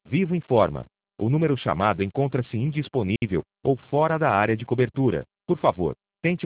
Vivo informa. O número chamado encontra-se indisponível ou fora da área de cobertura. Por favor,